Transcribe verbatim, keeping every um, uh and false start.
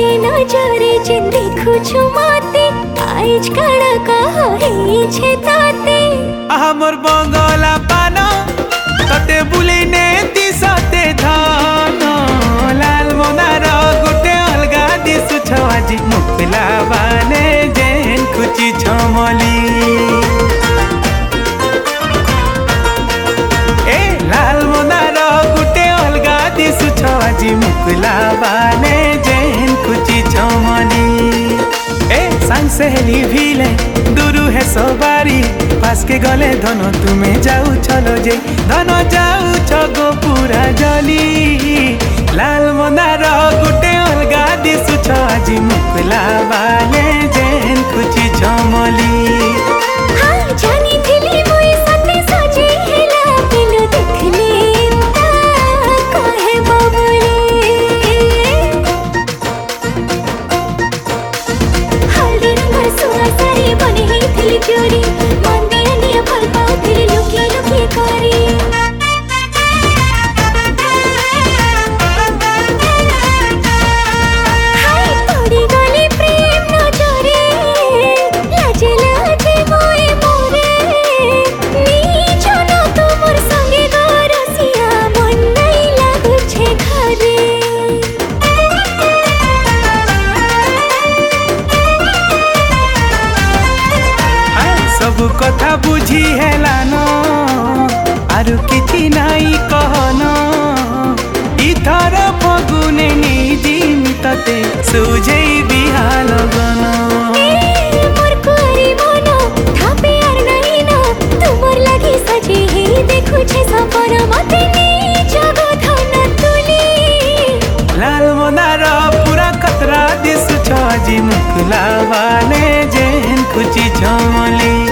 एते नजरे जे देखु छु माते आइज काड़ा कहा हे छे ताते हमर बंगला पानो तते बुलिने दिसते धन लाल मोनार गुटे अलगा दिसु छ आजि मुखला बाने जेन खुची छमली ए लाल मोनार गुटे अलगा दिसु छ आजि मुखला बाने जेन खुची छमली ए सांग सहेली भिले दुरु है सवारी पास के गले धन तुम्हें जाऊ चलो जे धन जाऊ छगो पूरा जली लाल मोनार गुटे अलगा दिसु छ आजि मुखला बाले जेन खुची छमली हाँ जानी थिली मोई सते सजे हेला पिलो देखले ता कहे बबुले हल्दी रंग सुआ सारी बने ही थिली चोरी मंदिर निया फल पाओ थिली लुकी लुकी करी सब कथा बुझी हेलान आरु किछि नाई कहन इथर फगुने निजिम तते सुझे बिहाल गन मोर कोरी मनो थापे आर नहीं ना तुमर लगी सजे ही देखु छे सपन मते नी जगो धन तुली लाल मोनार पूरा खतरा दिसु छ आजि मुखला बाले जेन खुची छमली।